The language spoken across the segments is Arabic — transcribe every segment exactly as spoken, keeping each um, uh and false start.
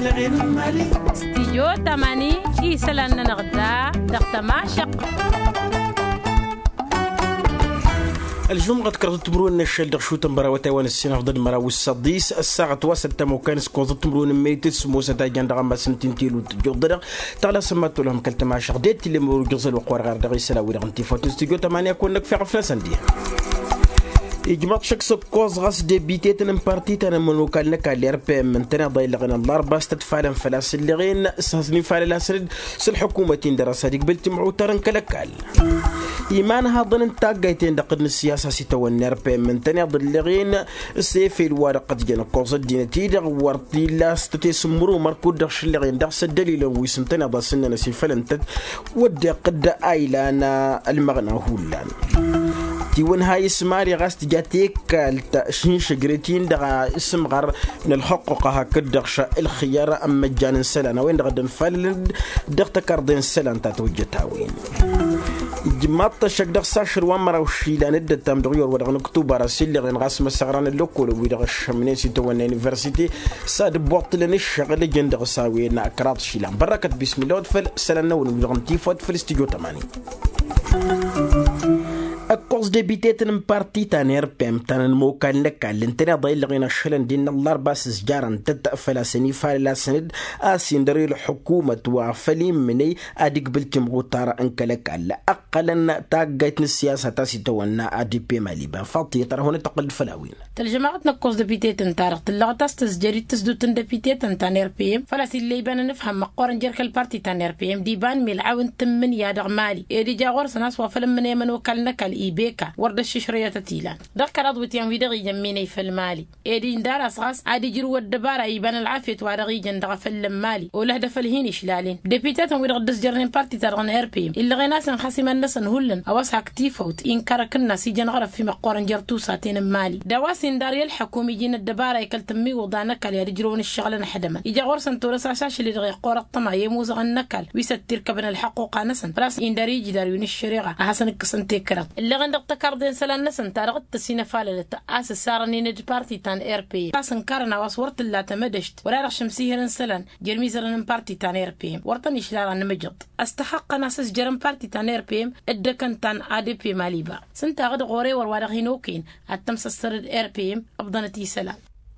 استيجو تماني إيسلان نغدا دغتا ماشق الجمعة كرت تمرون الشل دغشو تمبرا وتوان السنة ضد مرا والصديس الساعة واسد تمو كان سكوز تمرون ميت سموسة تاجان دغا ما سنتين تيلو تجودر تعالى سماتو لهم كلت ما شغديت اللي مرو جزل وقوار غير دغي سلاوي رغنتي فوتو استيجو تمانية كونك في عفنا سندي إجماع شخص كوز غاس ديبيتي تنم بارتي تنم منوكال نكا لير بي من تنا ضايل لغنا الضربة ستتفالن فلاس اللي غين سهزني فال لاسرد سل حكومة دراسة ديك بلت معوترن كلكال إيمان هذا نتاجيتين دقن السياسة ستوان نير بي من تنا ضل غين سيفي الورقة جنا كوز الدينتي دغ ورتي لا ستتي سمرو مركود دغش اللي غين دغ الدليل ويسن تنا ضل سنة نسي فلنتد ودي قد أيلانا المغنى هولان تيون هاي اسماري غاست جاتيك التأشين شجرتين دغا اسم غر من الحقوق هكذا دغشا الخيار أم مجانا سلان وين غدا فلد دغ تكردين سلان تتوجتاوين جماط شك دغ ساشر ومرا وشيلان الد تام دغيور ودغ اكتوبر راسل غن غاسم السغران اللوكول ويدغ الشمنيسي توان يونيفرسيتي ساد بوطلن الشغل جندغ ساوينا اكرات شيلان بركه بسم الله فل سلان ودغ تيفوت في الاستوديو ثمانية أكوز ديبيتي تنم بارتي تانير بيم تان موكال لك لنتنا ضايل لغينا شلن دين الله باس سجارا تتأفلا سني فالا سند آسين دري الحكومة وفلي مني أديك بلتم غطارة أنك لك ألا أقلا تاقيتن السياسة تاسي توانا أدي بي ماليبا فاطي ترى هنا تقل فلاوين تلجماعتنا كوز ديبيتي تنتارغ تلغة تستسجري تسدو تندبيتي تنتانير بيم فلا سيلي بان نفهم مقورن جرك البارتي تانير بيم ديبان ميلعاون تمن يادغ مالي إيدي جاغور سناس وفلم من يمن وكالنكال إيبيكا ورد الششرية تتيلان ذكر أضوتيان في دغي جميني في المالي إيدي ندار أصغاس عادي جروا الدبارة إيبان العافية وارغي جندغ في المالي وله فالهين إشلالين ديبيتاتهم ويرغدس جرين بارتي ترغن إربيم إلا غيناس خاسما نسن هلن أواسها كتيفوت إن كاركنا سيجن غرف في مقورن جرتو ساتين مالي دواسين دار يلحكوم يجين الدبارة يكل تمي وضانكال يرجرون الشغل نحدما يجا غورسن تورس عشاش اللي رغي قور الطمع يموز غنكال ويستر كبن الحقوق نسن راس إن داري جدار وين الشريعة أحسن القسن تكرت اللي غندق تكردين سلان نسن تارغت تسينا فالة لتأس سارني نج بارتي تان إير بي راسن كارنا واسورت لا تمدشت ولا رخ شمسيهرن سلان جرمي سلان بارتي تان إير بي ورطني شلال نمجد استحق ناسس جرم بارتي تان إير بي الدكن تان آدي بي ماليبا سنتا غد غوري وروارغينوكين التمس السرد إير بي أبضنتي سلان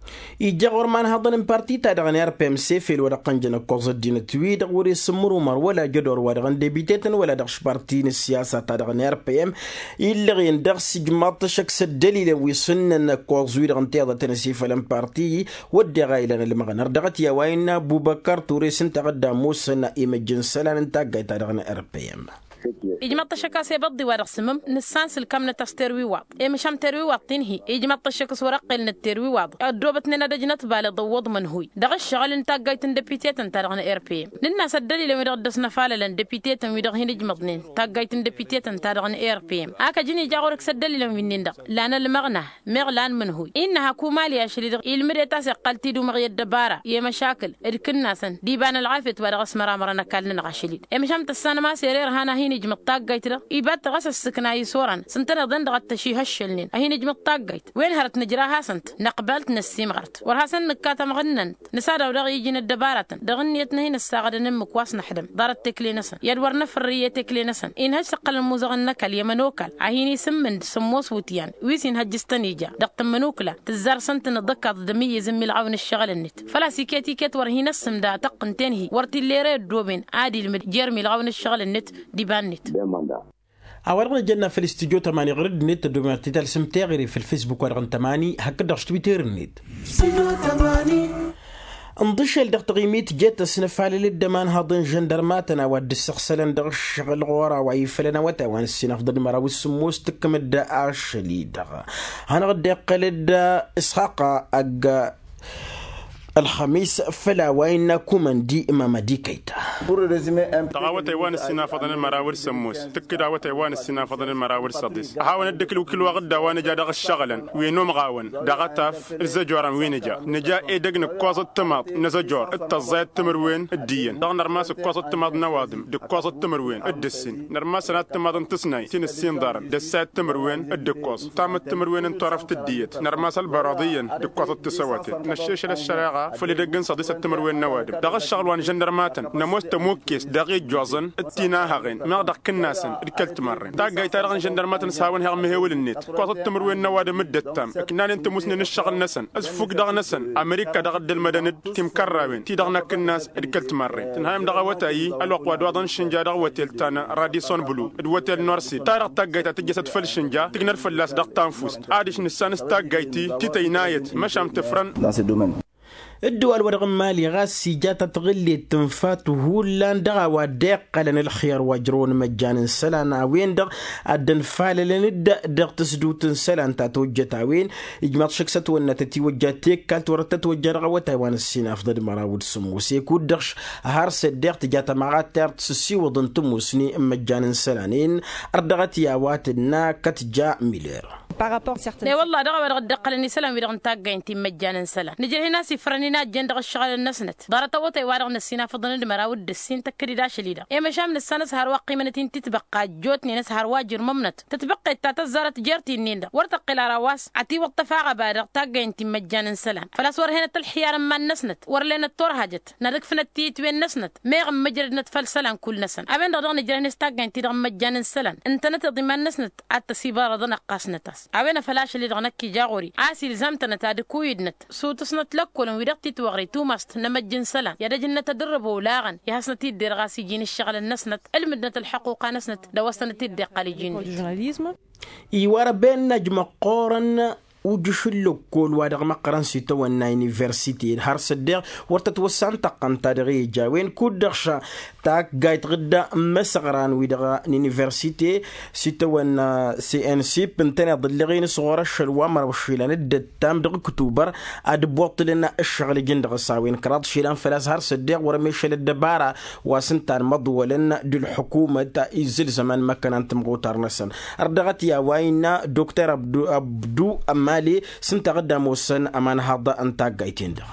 يجاور مان هذا بارتي تاع غير بي ام سي في الورقه جنا كوز الدين تويد غوري سمرو مر ولا جدور ولا ديبيتيتن ولا دغش بارتي السياسه تاع غير بي ام الا غين دغس جماط شكس الدليل ويسن كوز ويد غنتي هذا تنسي فلم بارتي ودي غايلنا المغنر دغت يا وين ابو بكر توريس انت غدا موسى نائم الجنسلان انت قايت تاع غير بي ام إجماع الشكاس يبضي ورقسمم نسانس الكم نتستروي واط إيه مشام تروي واطين هي إجماع الشكاس ورقل نتروي واط الدوبتنا ندجنت بالضوض من هوي دغ الشغل انت جايت دبيتيت انت رغنا إير بي للناس الدليل لما يردسنا فعلا لان دبيتيت ويدغ هنا جمضنين تاجيت دبيتيت انت رغنا إير بي هكا جيني جاورك سدليل لما يندق لان المغنى مغلان من هوي إنها كوماليا شلي دغ المريتاس قلتي دو مغي الدبارة يا مشاكل الكنا سن ديبان العافية ورغس مرامرنا كالنا غشلي إيه مشام تسانا ما سيرير هانا هي نجم الطاقيت له يبات غس السكناي صورا سنتنا ضند غت شي هشلنين هي نجم الطاقيت وين هرت نجراها سنت نقبلت نسيم غرت ورها سن كاتا مغنن نسادا ودغ يجينا الدبارة دغنيتنا هنا الساغد نم كواس نحدم دارت تكلي نسن يدور نفريه تكلي نسن ان هشقل الموزغنك اليمنوكل عهيني سمن سموس وتيان ويسين هجستنيجا دقت منوكله تزار سنت ندقه دميه زمي العون الشغل النت فلا سيكيتي كت ورهينا السمدا تقنتنهي ورتي اللي دوبين عادي المجرمي العون الشغل النت ديبان نت أورغنا جنا في الاستوديو تماني غرد نت دوماتي تال سمتاغري في الفيسبوك ورغن تماني هكذا تويتر نت انضش لدغ تغيميت جات سنفال للدمان هاضن جندرماتنا ود السخسلن دغ الشغل غورا ويفلنا وتوان السنف ضد مرا والسموس تكمد اش لي دغ هنا غد قلد اسحاق اج الخميس فلا وين كومن دي امام دي كيتا دعوة ايوان السنا فضل المراور سموس تك دعوة ايوان السنا فضل المراور صديس حاول ندك كل وقت دوان جا دغ الشغلن وينو مغاون دغتاف الزجورم وين جا نجا اي دغن كوز التماط نزجور التزايد تمروين الدين دغ نرماس كوز التماط نوادم دك كوز التمروين الدسين نرماس التماط تسناي تين السين دار دسات تمروين الدكوز تام التمروين انطرفت الديت نرماس البراضيين دك كوز التسواتي نشيش للشراغه دا فلدقن صدي سبتمبر وين نوادم دا الشغل وان جندرماتن نموس تموكيس دقي جوزن اتينا هاغين ما دق كناسن ركلت مرين تا جاي تارغن جندرماتن ساون هاغ مهول النت كوات التمر وين نوادم مدة تام كنا انت مسنن الشغل نسن از فوق دغ نسن امريكا دغ المدن تيم كراوين تي دغنا كناس ركلت مرين تنهايم دغ وتاي الوق ودوادن شنجا دغ وتيل تانا راديسون بلو الوتيل نورسي تارغ تا جاي تجسد فل شنجا تقنر فلاس دغ تانفوست اديش نسان ستا جايتي تي تينايت مشام تفرن الدول ورغم مالي غاسي جات تغلي التنفات وهولان دغا وديق لن الخيار واجرون مجانا سلانا وين دغ الدن فال لن دغ تسدوت سلان تاتوجتا وين اجماط شكست وانا تتوجاتيك كالت ورتت وجرغا وتايوان السين افضل مراود سموس يكون دغش هارس الدغ تجات مغات تارت سسي وضن تموسني مجانا سلانين اردغت ياواتنا كتجا ميلير لا والله دغا ورغ دق لني سلام ويرغ نتاقا انتي مجانا سلان نجي هنا سفرنينا جندغ الشغل النسنت دارت وتاي وارغ نسينا فضن المراود السين تكري داش ليدا يا مشام السنه سهر واقي من تنتي تبقى جوتني نسهر واجر ممنت تتبقى تاتزارت جرتي النين ورتقي لا رواس عتي وقتفاغ بارغ تاقا انتي مجانا سلان فلاس ور هنا تلحيار ما نسنت ور لنا التور هاجت ندك فنتيت وين نسنت ميغ مجرد نتفل سلان كل نسن ابن دغ نجري نستاقا انتي دغ مجانا سلان انت نتضمن نسنت عت سيبار ضن قاسنتاس ابن فلاش اللي دغنكي جاغوري عاسي لزمتنا تاد كويدنت سوتسنت لكل ويرقتي توغري توماست نمجن سلان يا رجلنا تدربوا لاغن يا حسنتي دير غاسي جين الشغل النسنت المدنة الحقوق نسنت دوستنتي دي قاليجين ايوار بين نجم قورن وجشلو كل وادغ مقرن سيتو ونا يونيفرسيتي هارس الدير ورتت وسان تقن تاريخي جاوين كودخشا تاك جايت غدا مسغران ويدغ يونيفرسيتي سيتو ونا سي ان سي بنتنا ضلغين صغار الشلوا مر وشيلان الدتام دغ كتوبر اد بوط لنا الشغل جندغ ساوين كراد شيلان فلاس هارس الدير ورميشل الدبارة وسنتان مضولن دل حكومه تا يزل زمان مكان انت مغوتار نسن اردغت يا واينا دكتور عبدو عبدو مالي سنت قدام وسن امان هذا انت قايتين ده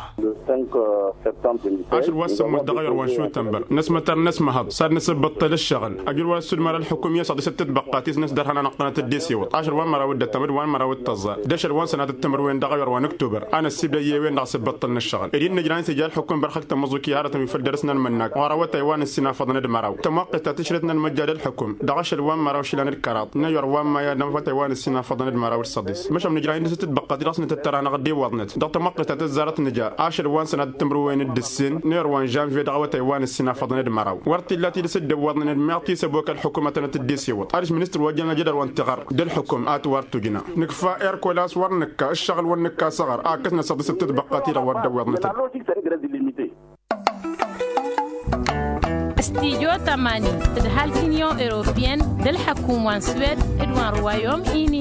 عشر واسم متغير وانشو تنبر نسمة نسمة هذا صار نسب بطل الشغل اجل واسد مره الحكوميه صار ست بقاتيس ناس درها نقنه الديسي وط عشر وان مره ود التمر وان مره ود التزار دشر وان سنه التمر وين دغير وان اكتوبر انا السيب لي وين ناس بطلنا الشغل اريد نجران سجال حكم برخت مزوكي هاره من فدرسنا المناك وراوت تايوان السنا فضنا دمراو تمقت تشرتنا المجال الحكم دغش وان مره وشلان الكرات نير وان ما يا نم تايوان السنا فضنا دمراو الصديس مش من نجران ست بقاتي راسنا تترى انا غدي وضنت دغ تمقت تزارت نجا عشر وان سنه التمر وين الدسين نير وان جانفي دغوا تايوان السنا فضنا دمراو ورتي التي لسد وضنا المعطي سبوك الحكومه تنتديسي وط ارش منستر وجهنا جدر وانتغر دل حكم ات ورتجنا نكفا ايركولاس ورنكا الشغل ونكا صغر اكسنا صد ست بقاتي ورد وضنت استيجو تماني تدهال كينيو اوروبيان دل حكومة سويد ادوان روايوم ايني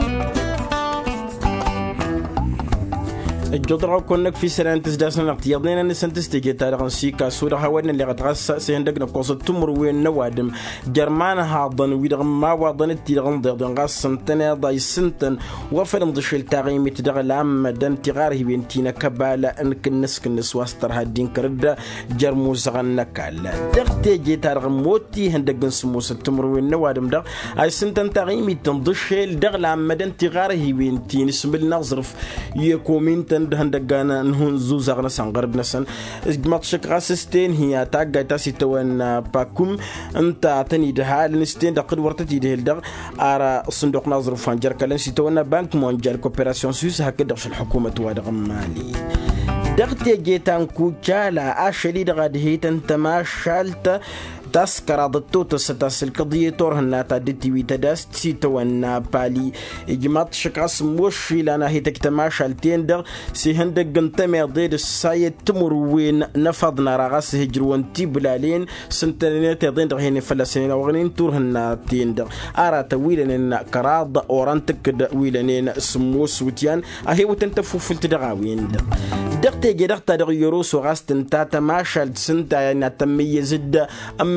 الجدرة كونك في سنة تزداسنا اقتياضنا نسنتس تيجي تاريخ سيكا سورة هوانا اللي غتغسى سيندقنا قوصة تمر وين نوادم جرمان هاضن ويدغم ما واضن التيغن ضيضن غاس سنتنا ضاي سنتن وفرم ضشل تاغيمي تدغ العام دان تغاره بنتينا كبالا انك النسك النسواستر هادين كرد جرموز غنكالا دغ تيجي تاريخ موتي هندقن سموسة تمر وين نوادم دغ اي سنتن تاغيمي تنضشل دغ العام دان تغاره بنتين اسم النظرف يكومين تن هندقانا نهون زوزاغنا سانغرب نسن ماتشك غاسستين هي تاقا تاسي توان باكم انت اعتني دها لنستين دقل ورتتي دهل دغ ارى صندوق نظر فانجر كالن سي توان بانك مونجال كوبيراسيون سويس هكذا الحكومة وادغ مالي دغتي جيتان كوچالا اشلي دغد هيتن تماشالت تذكر ضدتو ستاس القضية تورهنا تادتي ويتداس تسيتوانا بالي إجماط شكاس موشي لنا هي تكتماش التيندر سي هندق قنتمي ضيد السايد تمروين نفضنا رغاس هجروان تيبلالين سنتنين تيضين رغيني فلسين وغنين تورهنا تيندر آرا تويلنين كراض أورانتك ويلنين سموس وتيان أهي وتنتفو فلتدغاوين دقتي جدقتا دغيروس وغاس تنتا تماشال سنتا يعني تميزد أم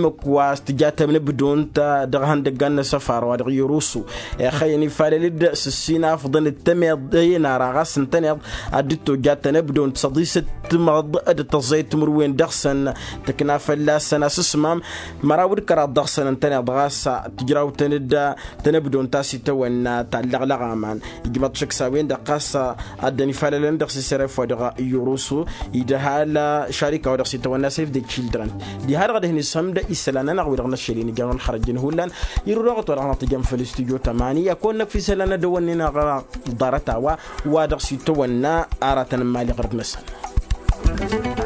واستجات من بدون تا دغهن دغان سفار ودغ يروسو خيني فالد سسينا فضل التميض دينا راغس نتنيض ادتو جات بدون تصديس تمض اد تزيت مروين دخسن تكنا فلا سنه سسمام مراود كرا دخسن نتنيض غاس تجراو تندا تنبدون تاسي تونا تلغلغامان يجمط شكساوين دقاسا ادني فاللن دخس سرف ودغ يروسو يدها شركه ودغ تونا سيف دي تشيلدرن دي هاد غده نسمد اسلانا نغوي شيرين جان خرجين هولان يروغت ولا نتجم في الاستوديو ثمانية كنا في سلنا دوننا دارتا وا ودغ سي تونا اراتن مالي غرب مسن